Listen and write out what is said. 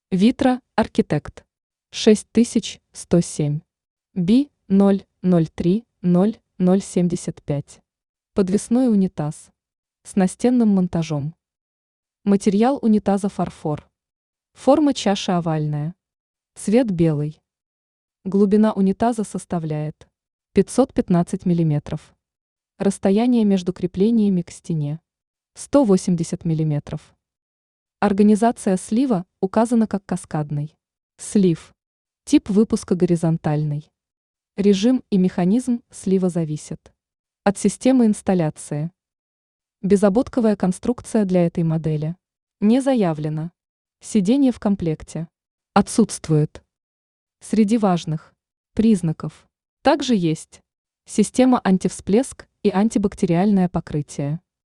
Витра Архитект 6107 Би 0030075. Подвесной унитаз с настенным монтажом. Материал унитаза фарфор. Форма чаши овальная. Цвет белый. Глубина унитаза составляет 515 мм. Расстояние между креплениями к стене 180 мм. Организация слива указана как каскадный. Слив. Тип выпуска горизонтальный. Режим и механизм слива зависят от системы инсталляции. Безободковая конструкция для этой модели не заявлена. Сиденье в комплекте отсутствует. Среди важных признаков также есть система антивсплеск и антибактериальное покрытие.